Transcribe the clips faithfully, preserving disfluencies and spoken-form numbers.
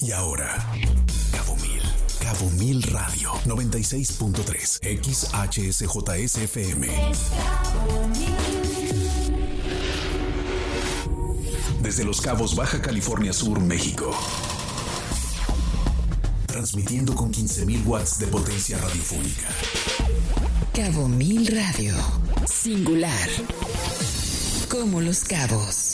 Y ahora, Cabo Mil. Cabo Mil Radio noventa y seis punto tres X H S J S F M. Desde Los Cabos, Baja California Sur, México. Transmitiendo con quince mil watts de potencia radiofónica. Cabo Mil Radio. Singular. Como Los Cabos.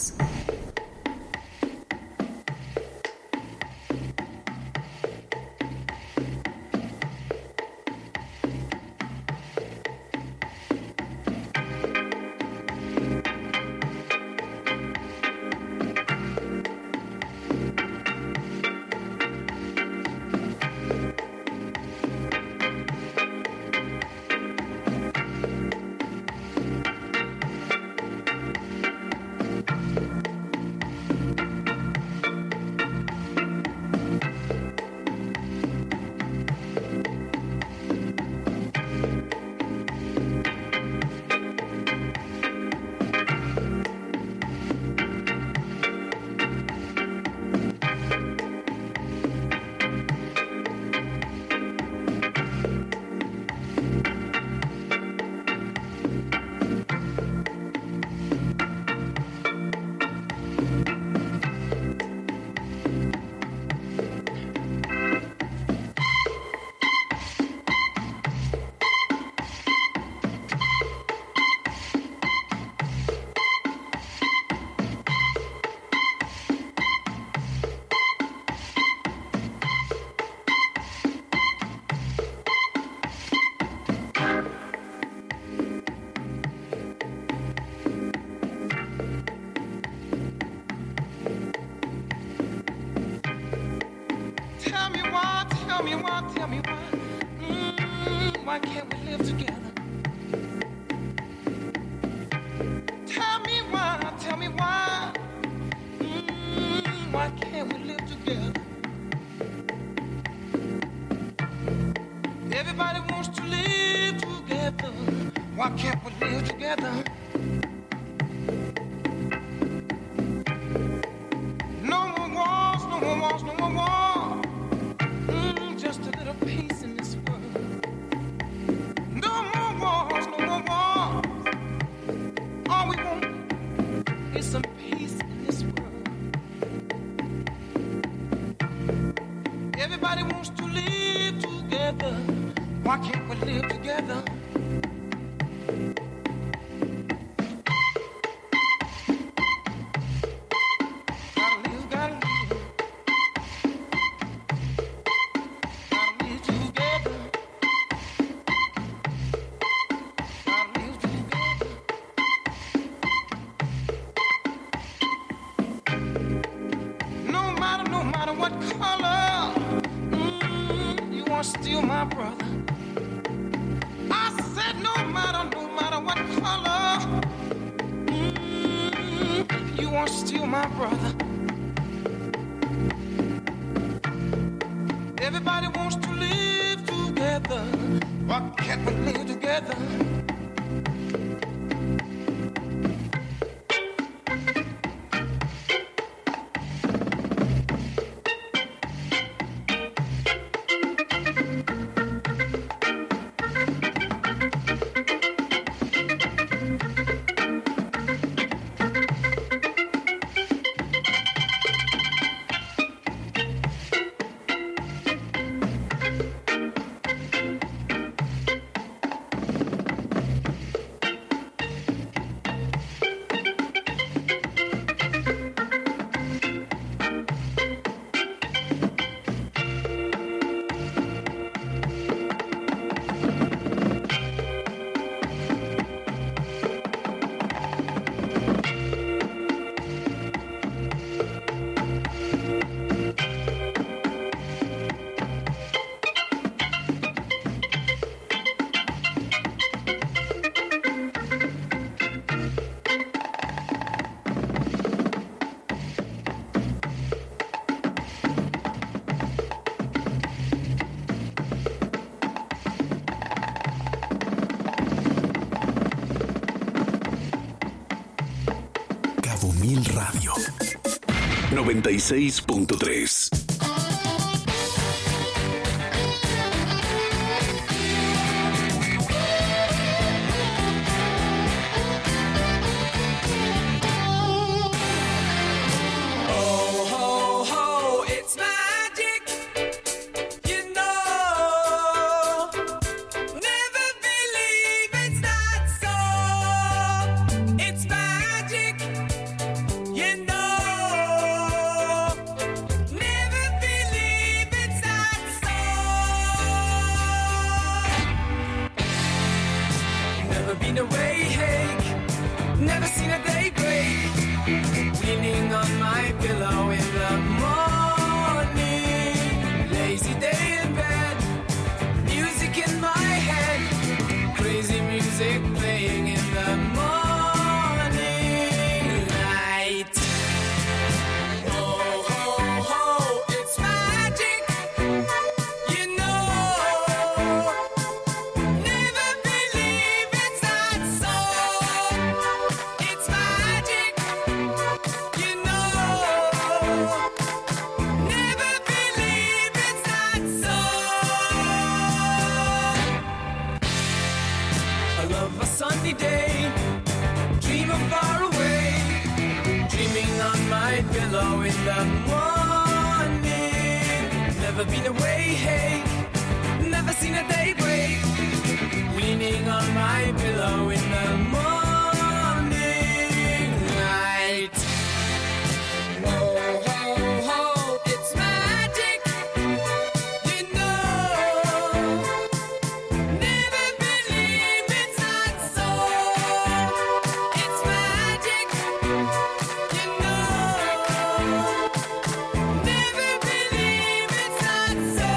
Cabo Mil Radio noventa y seis punto tres. pillow in the morning. Never been away, hey, never seen a day break. Leaning on my pillow in the morning light. Whoa, ho, ho, it's magic, you know. Never believe it's not so. It's magic, you know. Never believe it's not so.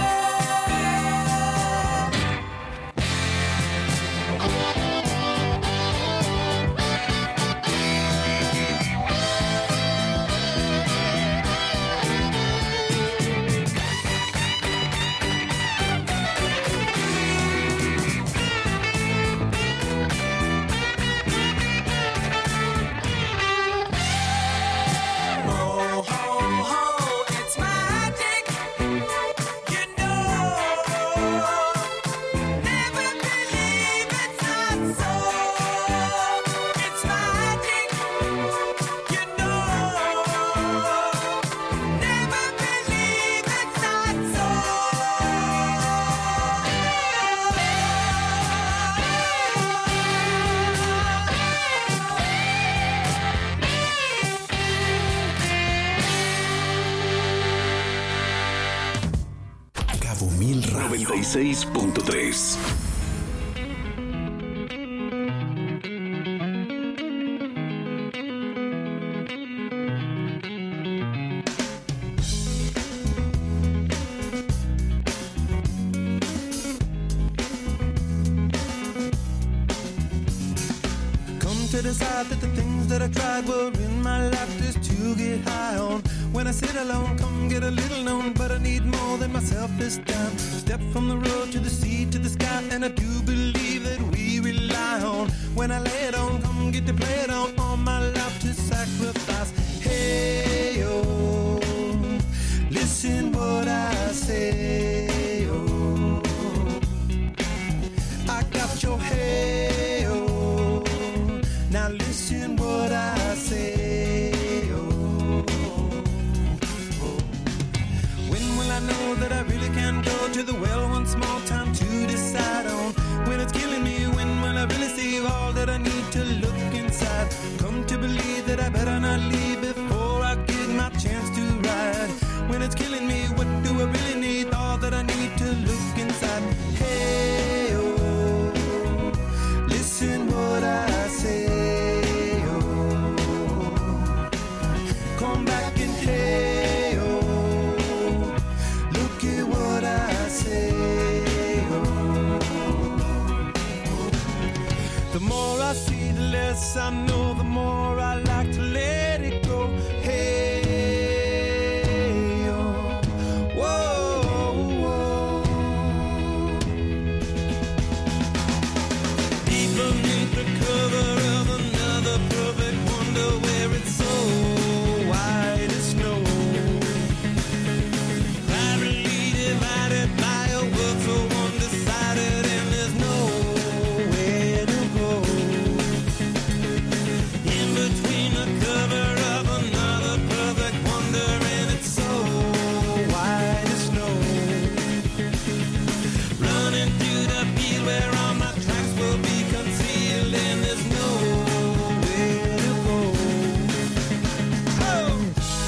Ho, ho, ho, it's magic, you know. Never believe it's not so. It's magic, you know. Never believe it's not so. Cabo Mil Radio noventa y seis punto tres. Come to decide that the things that I tried were in my life just to get high on. When I sit alone, come get a little known, but I need more than myself this time. Step from the road to the sea to the sky, and I do believe that we rely on. When I lay it on, come get to play it on, all my life to sacrifice. Hey, oh, listen what I say, oh. I got your hey, oh, now listen what I say, oh. When will I know that I really can go to the well one small time to decide on? When it's killing me, when will I really see all that I need to look inside? Come to believe that I better not leave before I get my chance to ride. When it's killing me, what do I really need? All that I need to look inside. Hey, oh, listen what I say, oh. Come back and hey, oh, look at what I say, oh. The more I see, the less I know, the more I like to let it go. Hey, oh, whoa, whoa. Deep beneath the cover of another perfect wonder, where it's so white as snow, privately divided by a world so undecided, and there's nowhere to go. In between the cover of another perfect wonder, and it's so white as snow, running through the field where all my tracks will be concealed, and there's nowhere to go. Oh!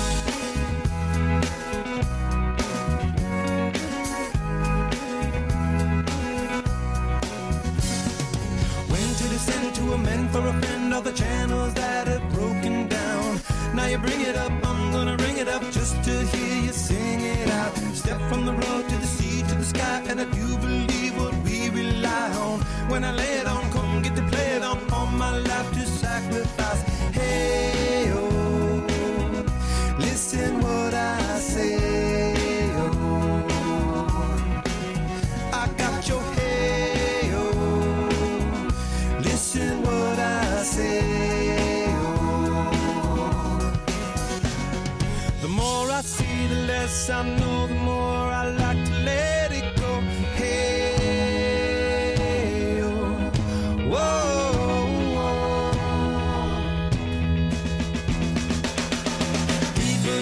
When to descend to amend for a friend all the channels that have broken down. Now you bring it up, I'm gonna ring it up just to hear you sing it out. Step from the road to the sea to the sky, and I do believe what we rely on. When I lay it on, come get to play it on, all my life to sacrifice. Hey, oh, listen what I say, oh. I got your hey, oh, listen what I say, oh. The more I see, the less I know, the more I like to let it go. Hey, oh, whoa, whoa. People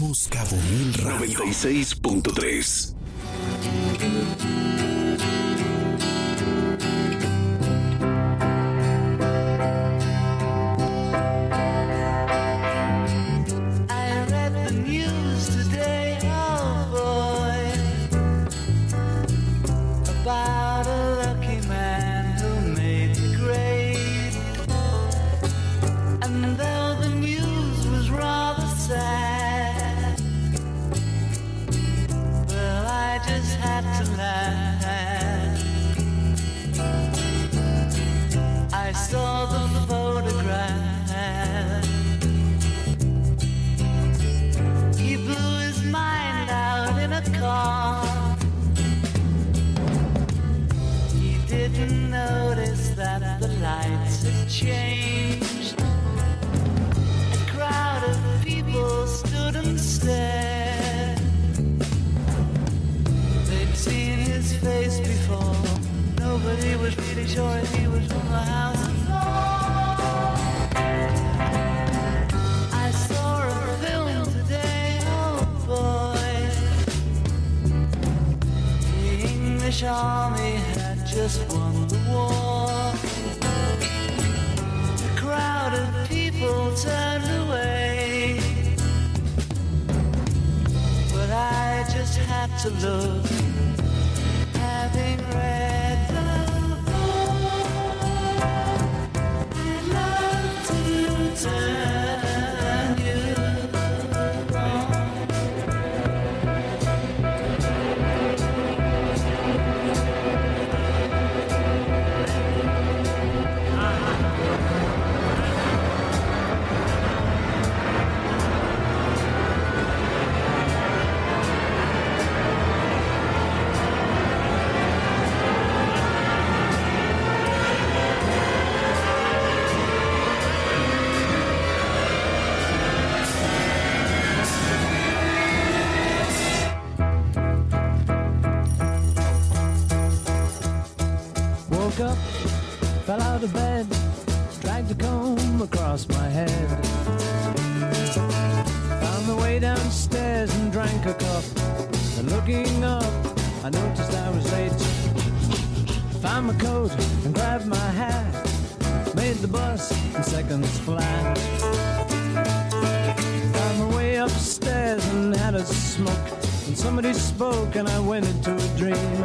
Somos Cabo Mil Radio noventa y seis punto tres. Changed. A crowd of people stood and stared. They'd seen his face before. Nobody was really sure if he was from the house floor. I saw a film today, oh boy. The English army had just won the war. Crowd of people turned away, but I just had to look, having read the book. I'd love to turn you on. Up, fell out of bed, dragged a comb across my head. Found my way downstairs and drank a cup. And looking up, I noticed I was late. Found my coat and grabbed my hat. Made the bus in seconds flat. Found my way upstairs and had a smoke. And somebody spoke and I went into a dream.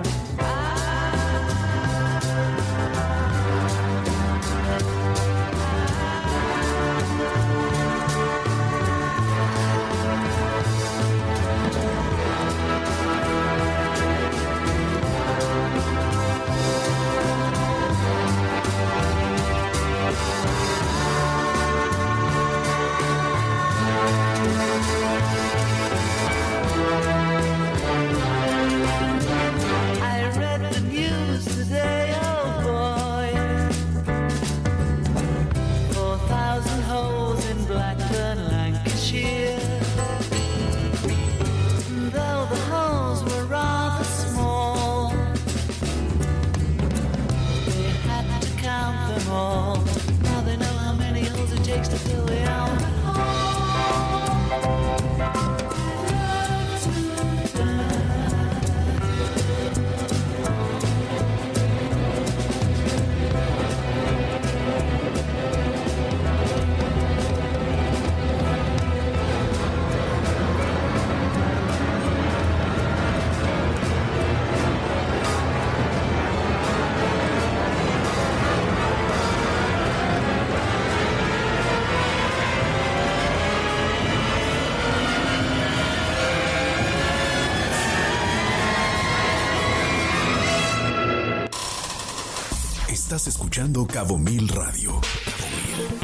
Estás escuchando Cabo Mil Radio. Cabo Mil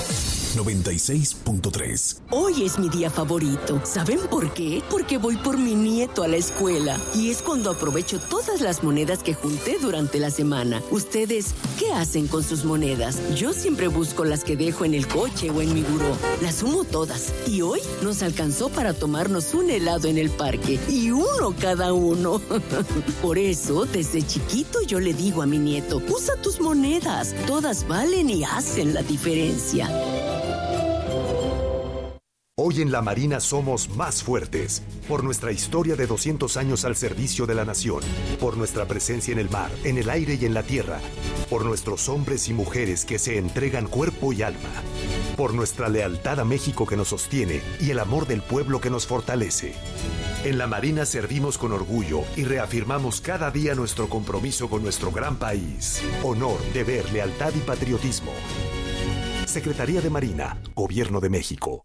noventa y seis punto tres. Hoy es mi día favorito. ¿Saben por qué? Porque voy por mi nieto a la escuela. Y es cuando aprovecho todas las monedas que junté durante la semana. ¿Ustedes qué hacen con sus monedas? Yo siempre busco las que dejo en el coche o en mi buró. Las sumo todas. Y hoy nos alcanzó para tomarnos un helado en el parque. Y uno cada uno. Por eso, desde chiquito yo le digo a mi nieto, usa tus monedas. Todas valen y hacen la diferencia. Hoy en la Marina somos más fuertes, por nuestra historia de doscientos años al servicio de la nación, por nuestra presencia en el mar, en el aire y en la tierra, por nuestros hombres y mujeres que se entregan cuerpo y alma, por nuestra lealtad a México que nos sostiene y el amor del pueblo que nos fortalece. En la Marina servimos con orgullo y reafirmamos cada día nuestro compromiso con nuestro gran país. Honor, deber, lealtad y patriotismo. Secretaría de Marina, Gobierno de México.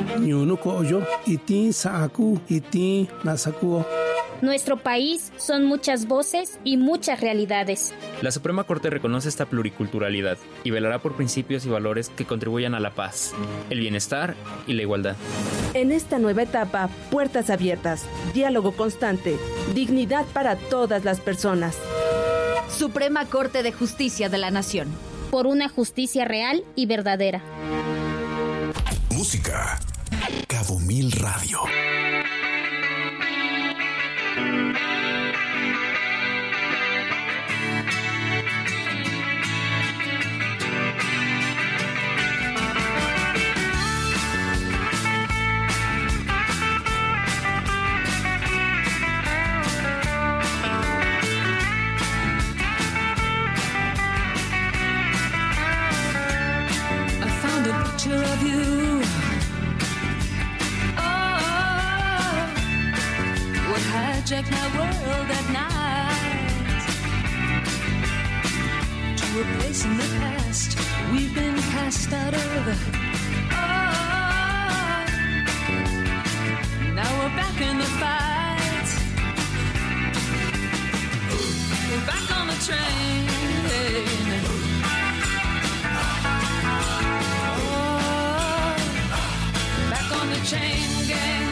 Nuestro país son muchas voces y muchas realidades. La Suprema Corte reconoce esta pluriculturalidad y velará por principios y valores que contribuyan a la paz, el bienestar y la igualdad. En esta nueva etapa, puertas abiertas, diálogo constante, dignidad para todas las personas. Suprema Corte de Justicia de la Nación. Por una justicia real y verdadera. Música. Cabo Mil Radio. Of you, oh, what hijacked my world at night to a place in the past we've been cast out of. Oh, now we're back in the fight. We're back on the train. Chain gang.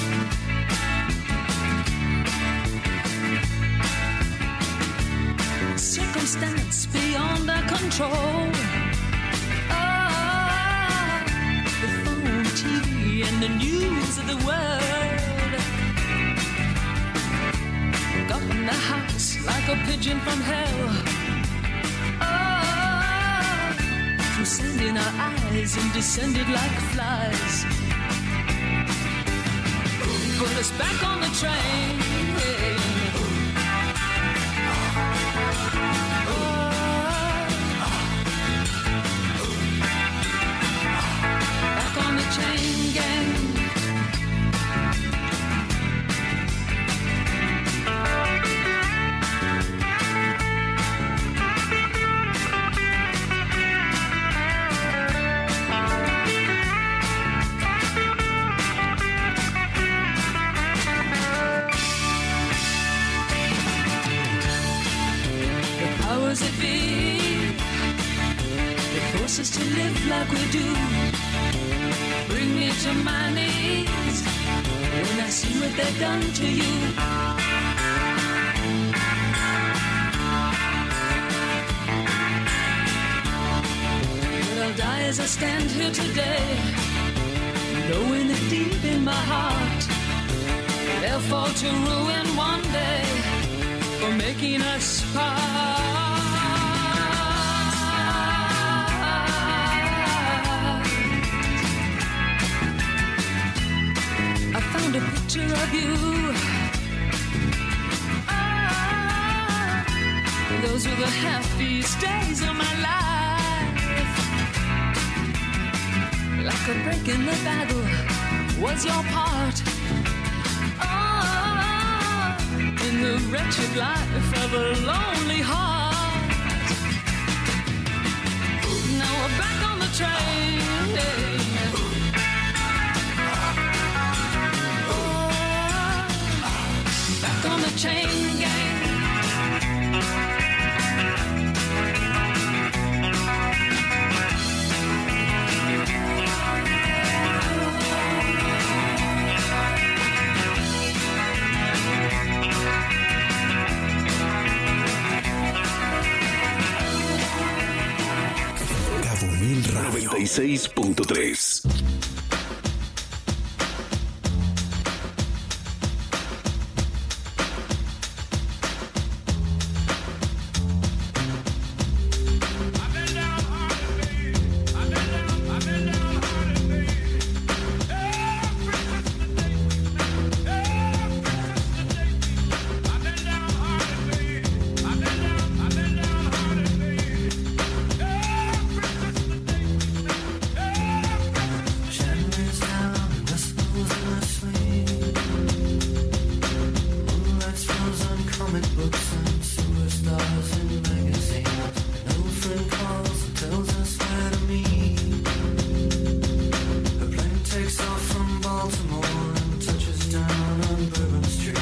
Circumstance beyond our control. Oh, the phone, T V, and the news of the world got in the house like a pigeon from hell. Oh, through sand in our eyes and descended like flies. Put us back on the train. Oh, back on the chain gang. That be that force us to live like we do, bring me to my knees when I see what they've done to you. But I'll die as I stand here today, knowing that deep in my heart they'll fall to ruin one day for making us part. I found a picture of you. Ah, those were the happiest days of my life. Like a break in the battle was your part. Ah, in the wretched life of a lonely heart. Now we're back on the train. On the chain gang. Cabo Mil Radio noventa y seis punto tres. Hey! books and superstars in magazines. An old friend calls and tells us where to meet. Her plane takes off from Baltimore and touches down on Bourbon Street.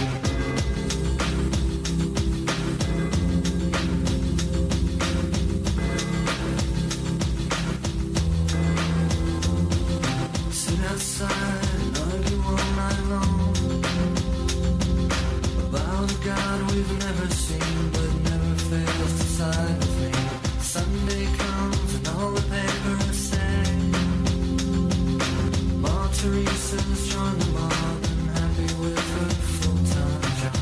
Sit outside and argue all night long about a God we've never seen but never fails to side with me. Sunday comes and all the papers say Ma Teresa's joined the mob and happy with her full-time job.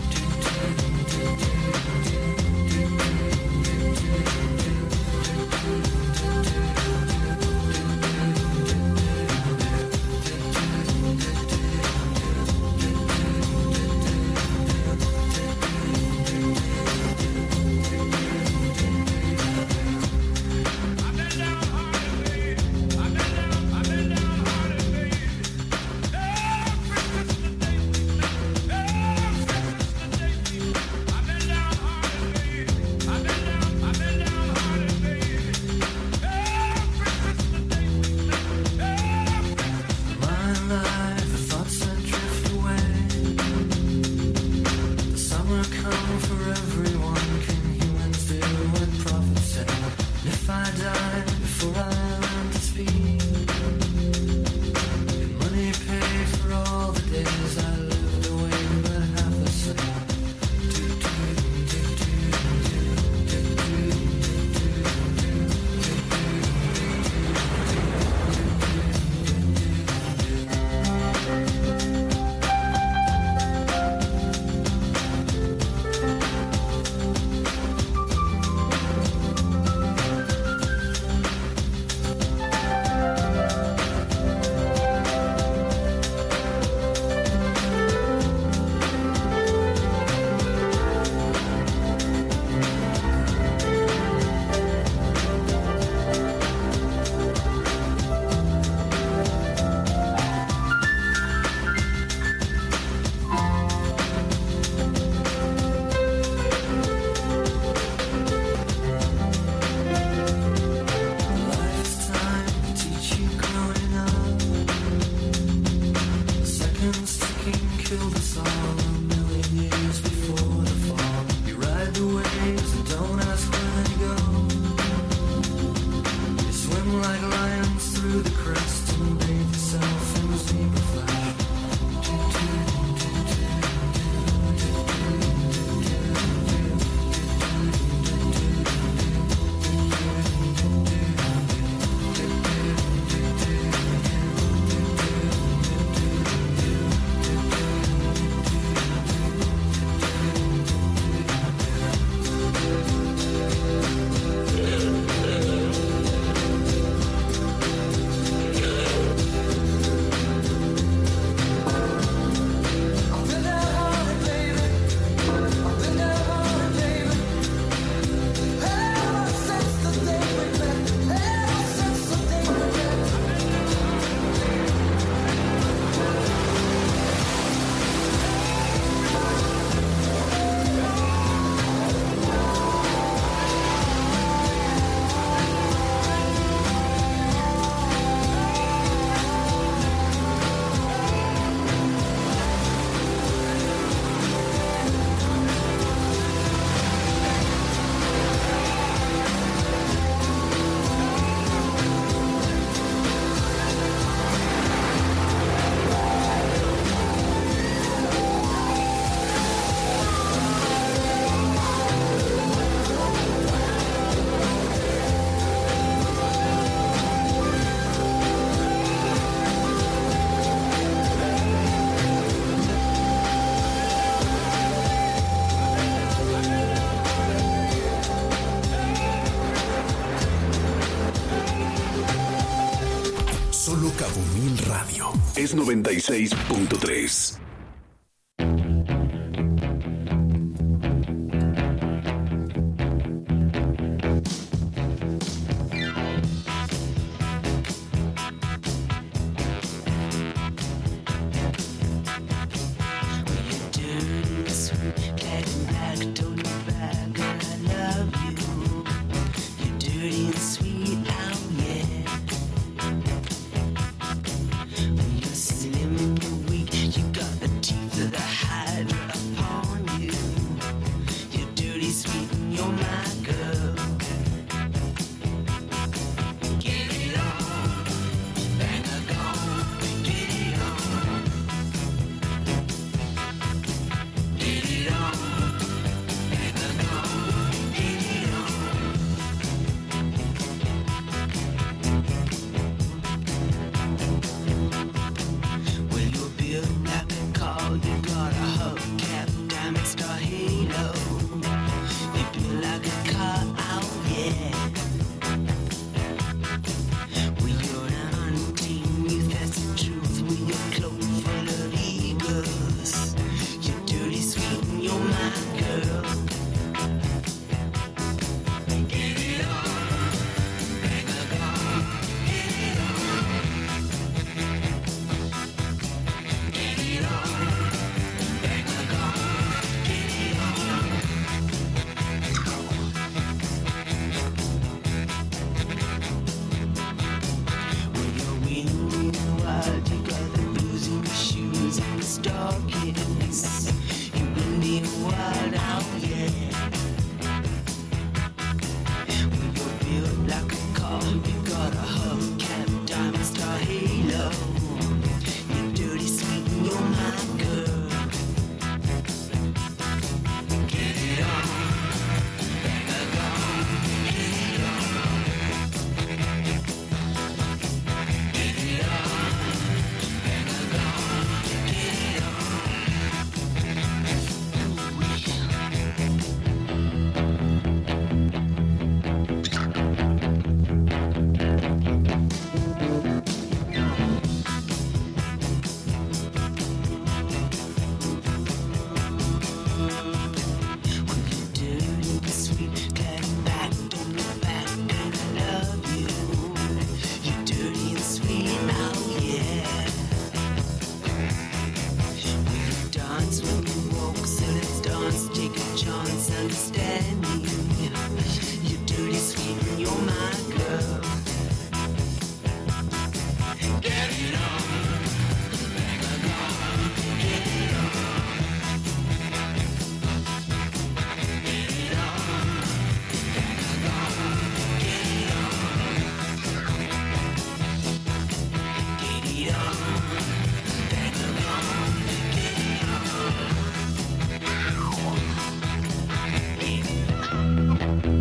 Cabo Mil Radio es noventa y seis punto tres. Getting back to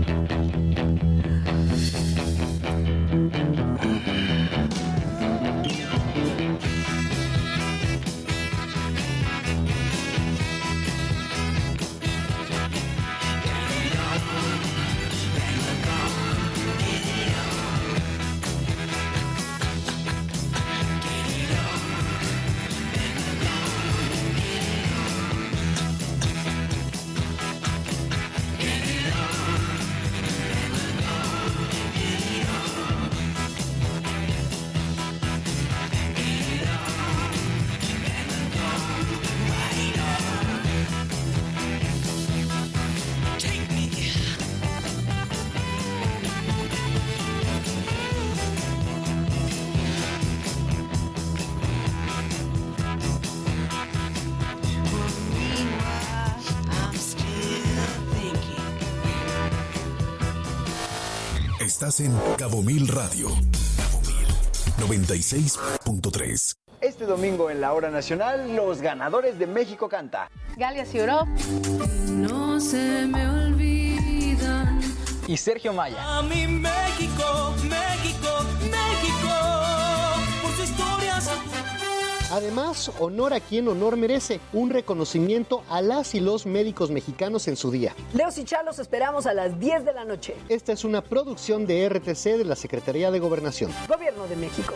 Estás en Cabo Mil Radio. Cabo Mil noventa y seis punto tres. Este domingo en la Hora Nacional, los ganadores de México Canta. Galia Ciuró. No se me olvidan. Y Sergio Maya. A mi México, México, México, por su historia. Además, honor a quien honor merece, un reconocimiento a las y los médicos mexicanos en su día. Leos y Chá los esperamos a las diez de la noche. Esta es una producción de R T C de la Secretaría de Gobernación. Gobierno de México.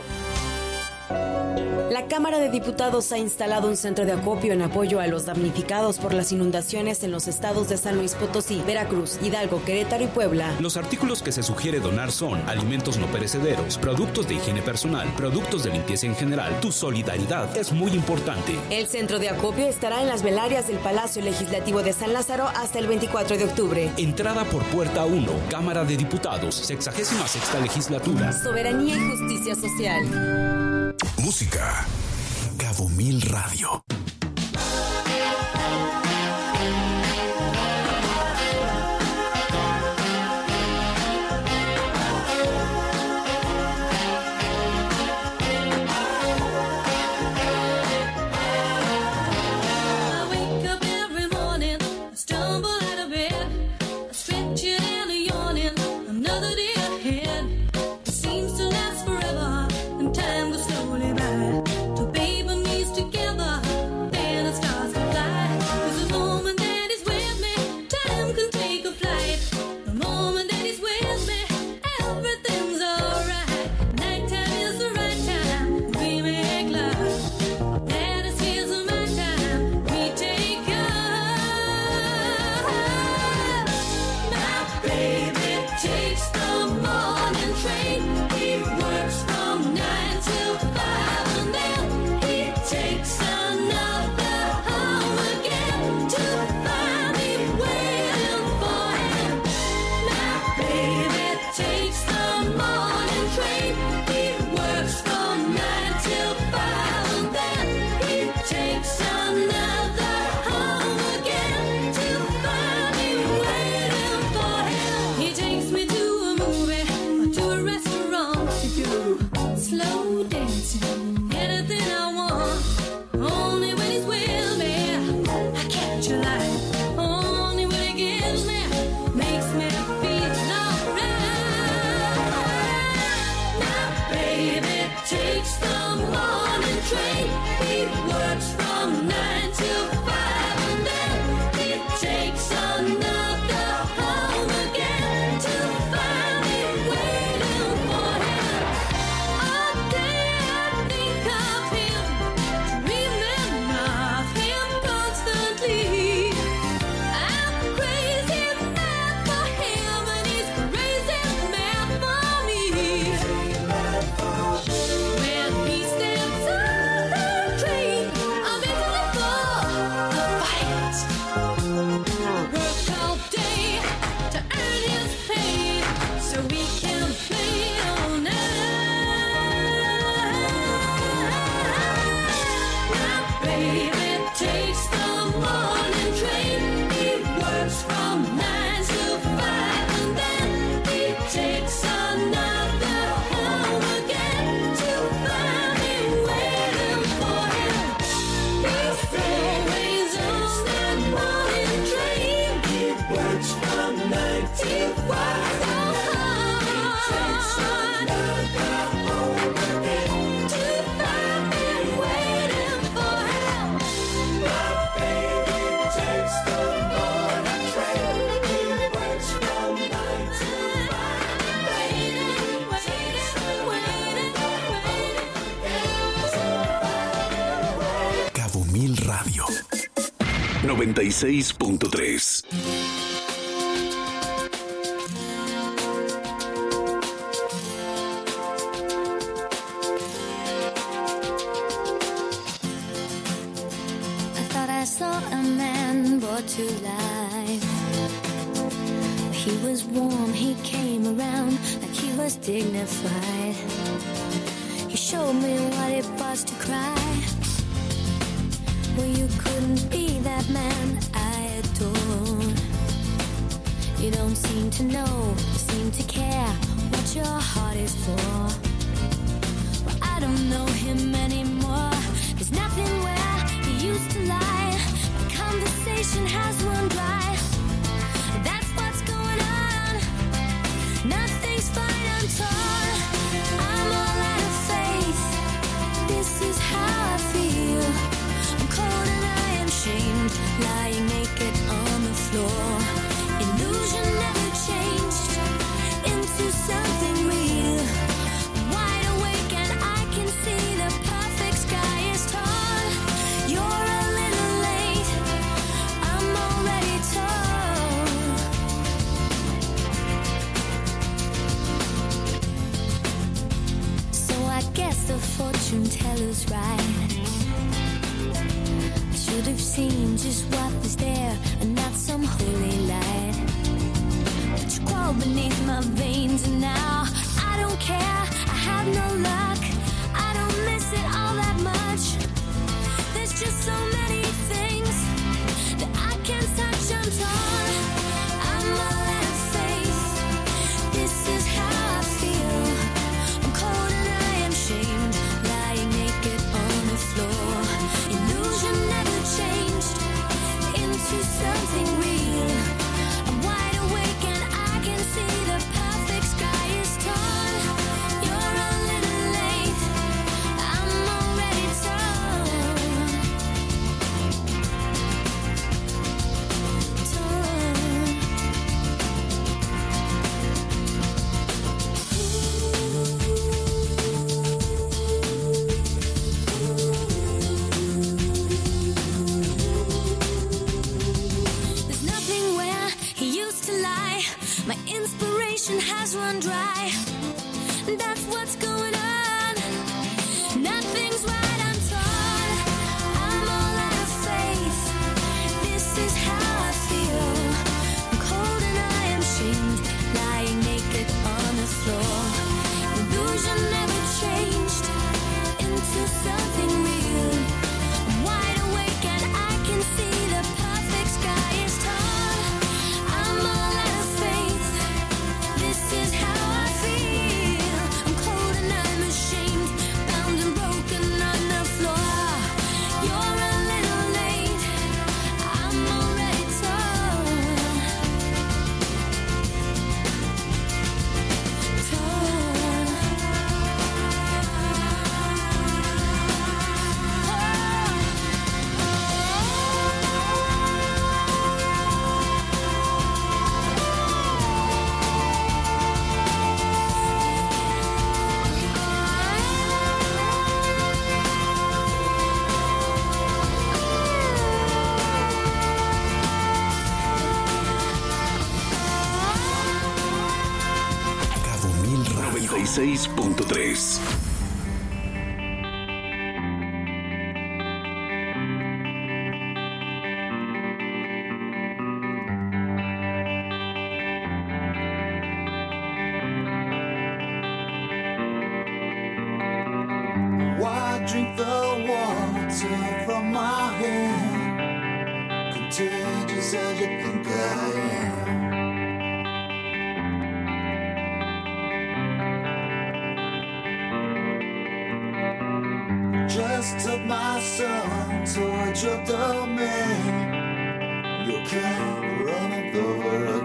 La Cámara de Diputados ha instalado un centro de acopio en apoyo a los damnificados por las inundaciones en los estados de San Luis Potosí, Veracruz, Hidalgo, Querétaro y Puebla. Los artículos que se sugiere donar son alimentos no perecederos, productos de higiene personal, productos de limpieza en general. Tu solidaridad es muy importante. El centro de acopio estará en las velarias del Palacio Legislativo de San Lázaro hasta el veinticuatro de octubre. Entrada por puerta uno, Cámara de Diputados, sexagésima sexta legislatura. Soberanía y justicia social. Música. Cabo Mil Radio. Together March from ninety-five. Mil Radio noventa y seis punto tres. I thought I saw a man brought to life. He was warm, he came around like he was dignified. He showed me what it was to cry. Well, you couldn't be that man I adore. You don't seem to know, seem to care what your heart is for. Well, I don't know him anymore. There's nothing where he used to lie. My conversation has run dry. That's what's going on. Nothing's fine, I'm torn. I'm all out of faith. This is how I feel. Cold and I am shamed, lying naked on the floor. Illusion never changed into something real. Wide awake and I can see the perfect sky is torn. You're a little late, I'm already torn. So I guess the fortune teller's right. Should have seen just what was there and not some holy light. But you crawl beneath my veins and now I don't care, I have no luck. I don't miss it all that much. There's just so many things that I can't touch, I'm torn. I'm all out of faith. This is how I feel. I'm cold and I am shamed, lying naked on the floor. Illusion never changed into something real. I'm wide awake and I can see the perfect sky is torn. You're a little late, I'm already torn. Torn. There's nothing where he used to lie. My inspiration has run dry. That's what's going on. Nothing's right, I'm torn. I'm all out of faith. This is how I feel. I'm cold and I am shamed, lying naked on the floor. Illusion never changed into something real. I'm wide awake and I can see the perfect sky is torn. I'm all out of faith. This is how I feel. I'm cold and I'm ashamed, bound and broken on the floor. You're a little late, I'm already torn. Torn. Cabo Mil Radio noventa y seis punto tres. Why drink the water from my hand? Contagious as you think I am. Just took my son to a drug domain. You can't run it over again.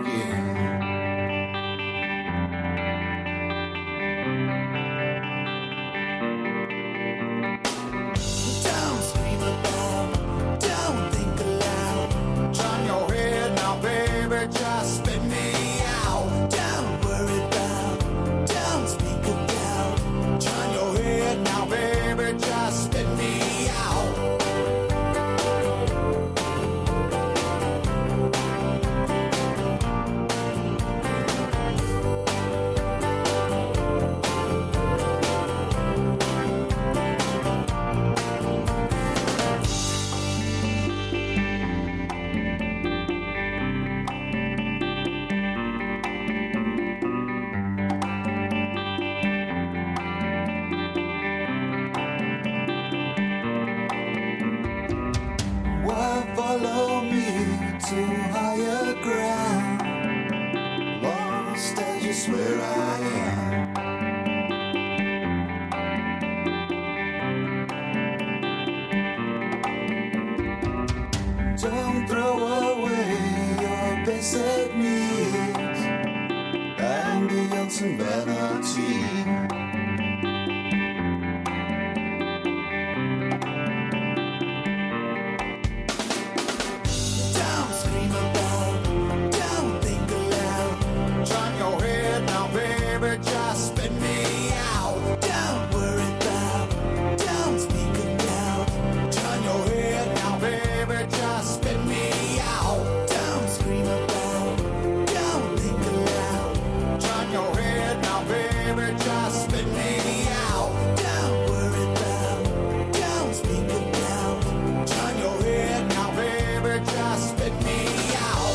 place where I am. Don't throw away your basic needs. Ambience and vanity. Don't scream about, don't think aloud. Turn your head now, baby, just spit me out. Don't worry about, don't speak aloud. Turn your head now, baby, just spit me out. Don't scream about, don't think aloud. Turn your head now, baby, just spit me out. Don't worry about, don't speak aloud. Turn your head now, baby, just spit me out.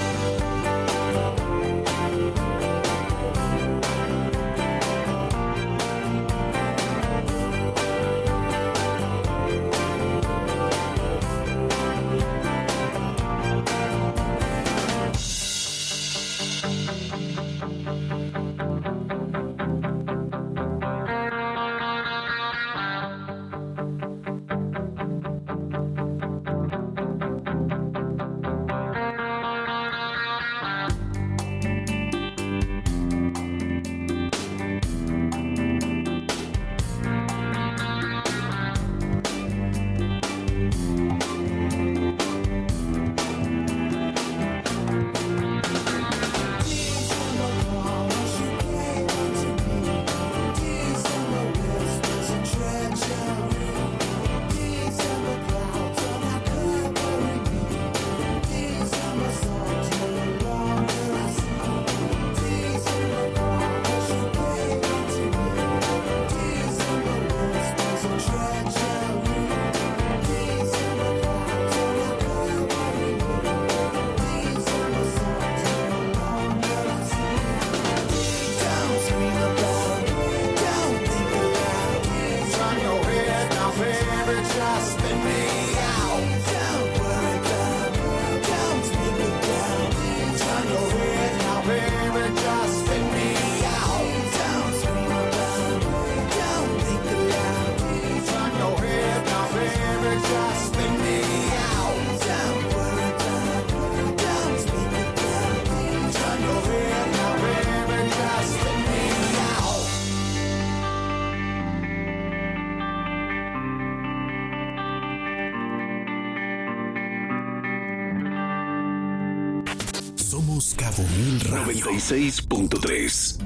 Somos Cabo Mil Radio. noventa y seis punto tres.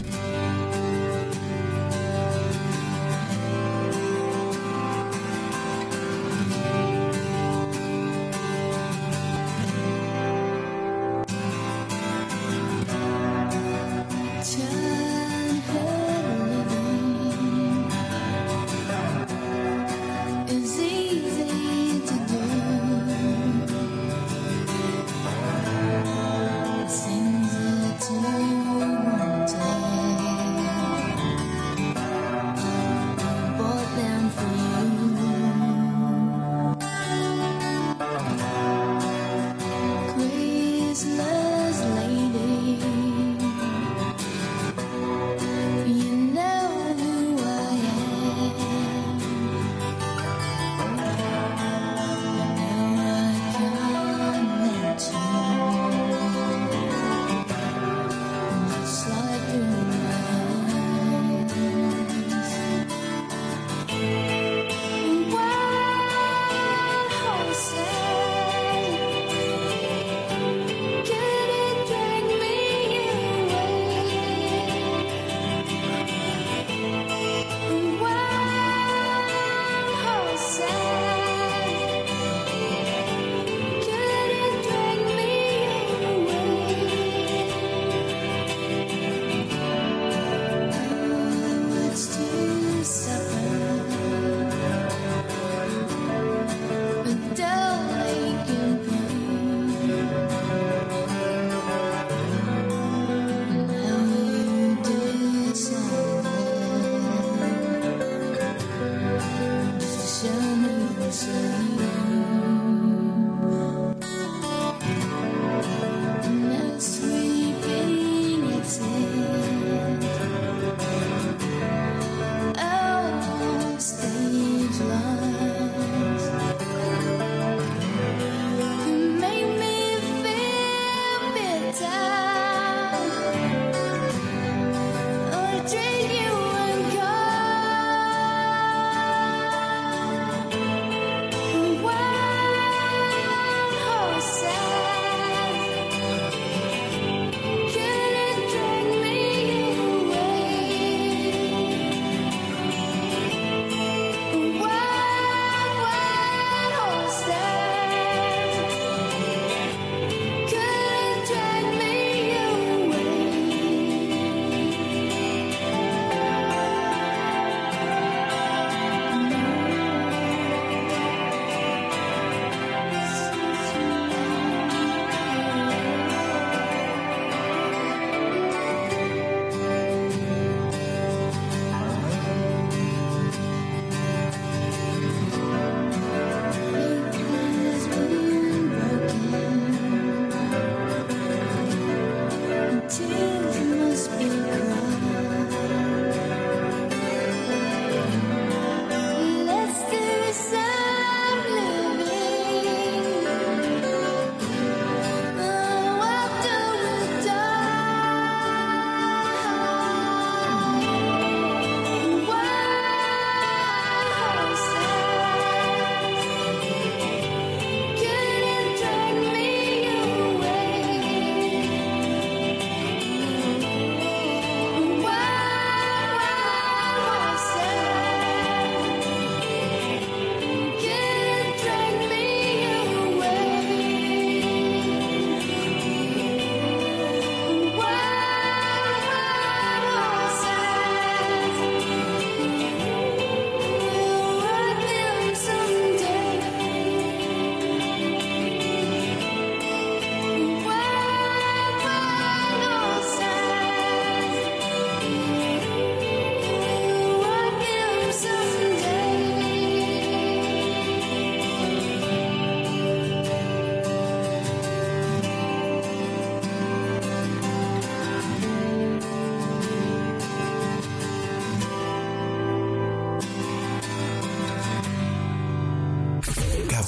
Things that you wanted.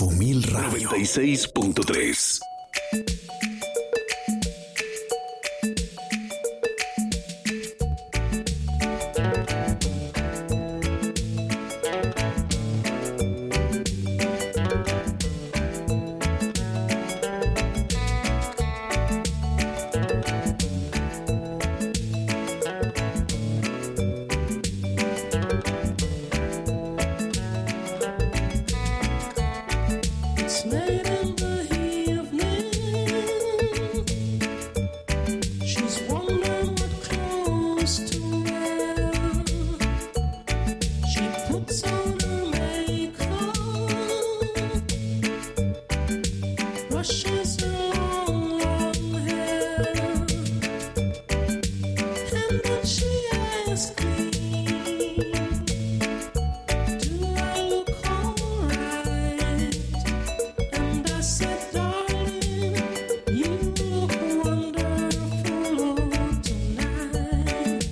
Cabo Mil Radio noventa y seis punto tres. It's late in the evening. She's wondering what clothes to wear. She puts on her makeup, brushes her long, long hair, and then she asks me, do I look alright? And I said, darling, you look wonderful tonight.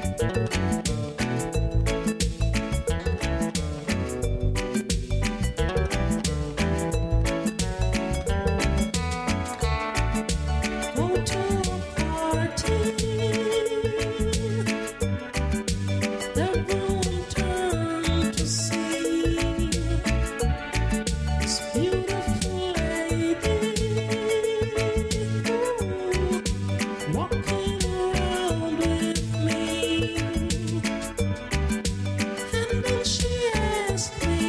Go to a party, everyone turn to see this beautiful lady walking around with me. And then she asked me,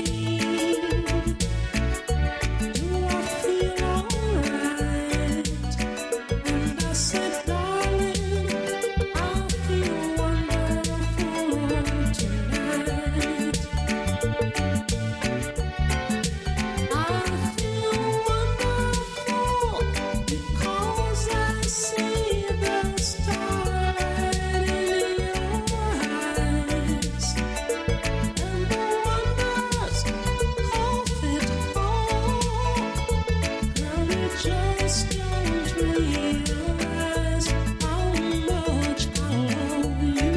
do I feel alright? And I said, darling, I feel wonderful tonight. I feel wonderful because I see the starlight in your eyes, and the wonders of it all. Girl, you just don't realize how much I love you.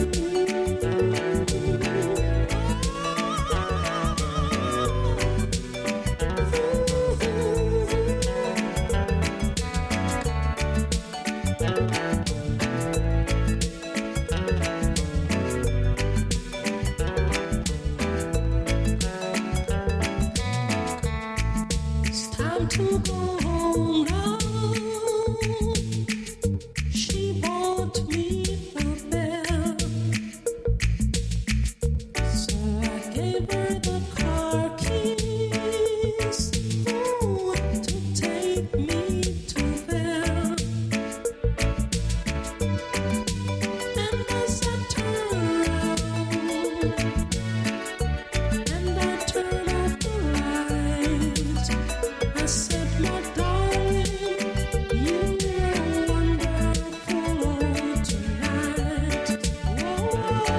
It's time to go home now. She bought me a bell, so I gave her the car keys, ooh, to take me to Bell. And as I turn around and I turn off the lights, I said, my darling, you are wonderful tonight. Whoa,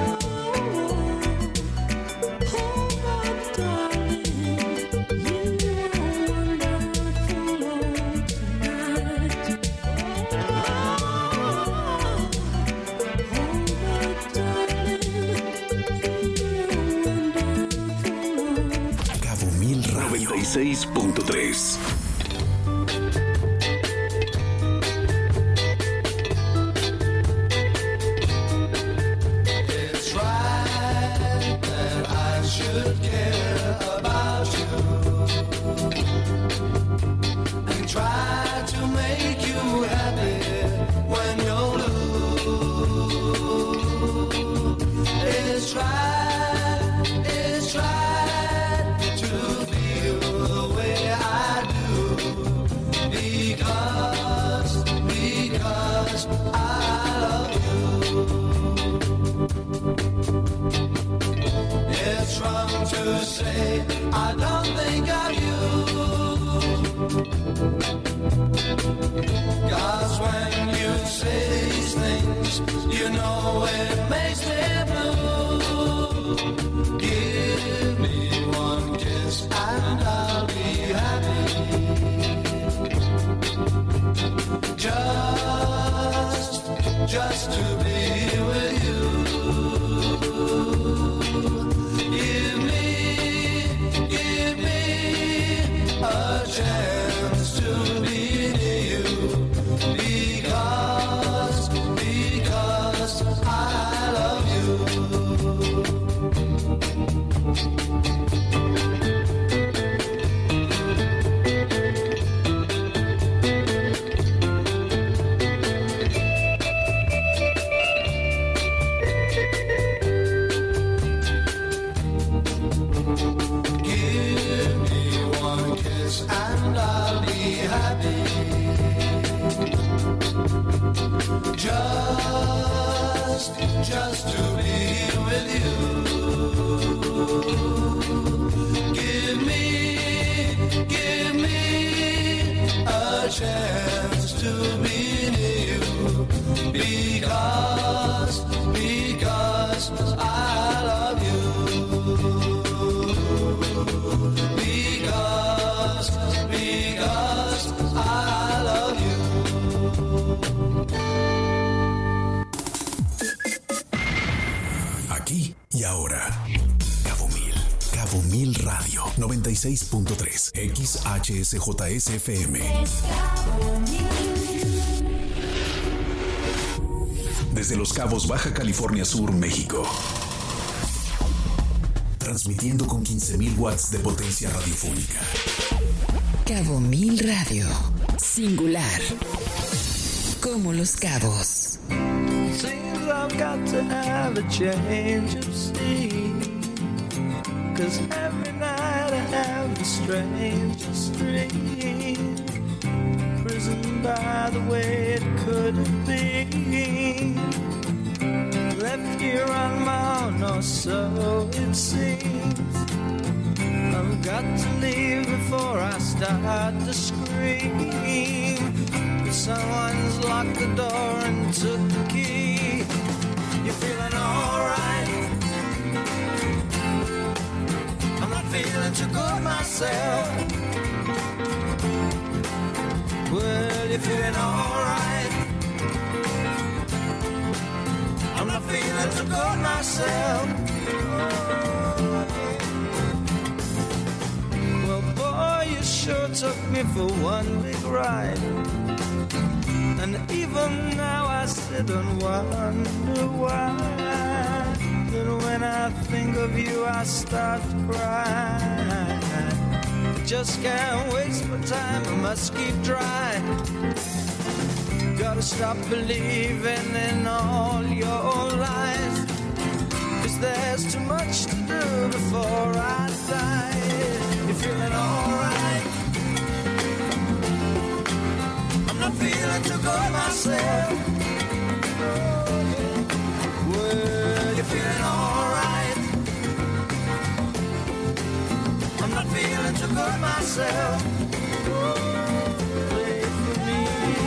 oh, my darling, you are wonderful tonight. Oh, my darling, Cabo Mil Radio noventa y seis punto tres. It's right that I should care about you and try to make you happy when you're blue. It's right, it's right to feel the way I do because, because I love you. It's wrong to say I don't think of you, 'cause when you say these things, you know it makes me blue. Give me one kiss and I'll be happy. Just, just to be with you. Give me, give me a chance just to be with you. Give me, give me a chance to be near you. Because, because I love you. Because, because I love you. Aquí y ahora. Cabo Mil. Cabo Mil Radio. noventa y seis punto tres. X H S J S F M. Desde Los Cabos, Baja California Sur, México. Transmitiendo con quince mil watts de potencia radiofónica. Cabo Mil Radio. Singular. Como Los Cabos. Seems I've got to have a change of scene, 'cause every night I have the strangest dream. Prison by the way it could be. Left here on my own, or so it seems. I've got to leave before I start to scream. Someone's locked the door and took the key. You're feeling alright? I'm not feeling too good myself. Well, you're feeling alright? I'm not feeling too good myself. Well, boy, you sure took me for one big ride. And even now I sit and wonder why. Then when I think of you I start to cry. I just can't waste my time, I must keep trying. Gotta stop believing in all your lies, 'cause there's too much to do before I die. You're feeling alright? I'm not feeling too good myself. Well, you're feeling alright? I'm not feeling too good myself. Play for me.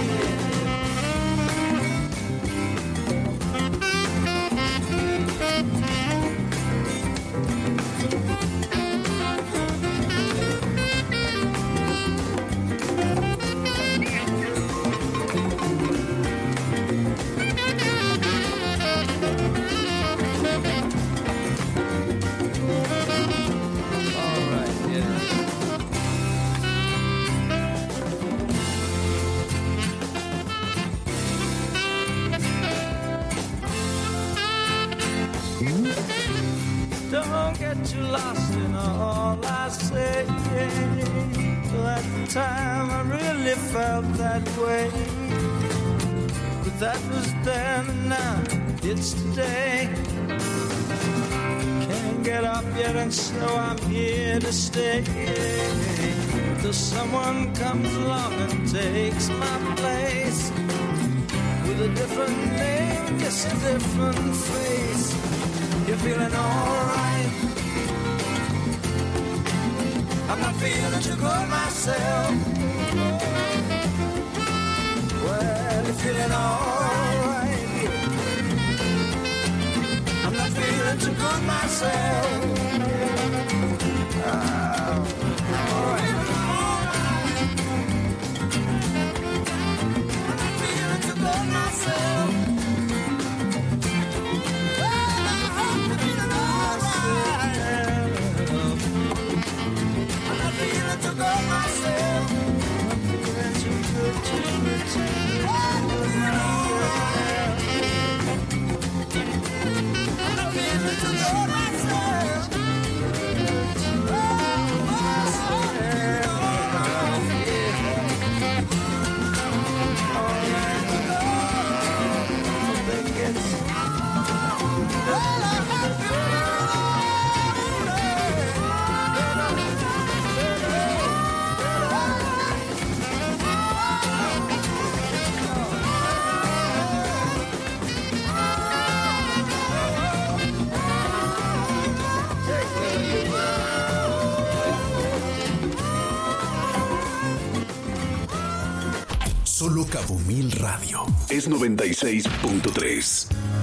Don't get too lost in all I say. Well, at the time I really felt that way, but that was then and now it's today. Can't get up yet and so I'm here to stay, till someone comes along and takes my place, with a different name, yes, a different face. You're feeling alright? I'm not feeling too good myself. Well, you're feeling alright? I'm not feeling too good myself. Oh, alright. I'm not feeling too good myself. To go myself, I'm feeling too good, too good, too good. Cabo Mil Radio es noventa y seis punto tres.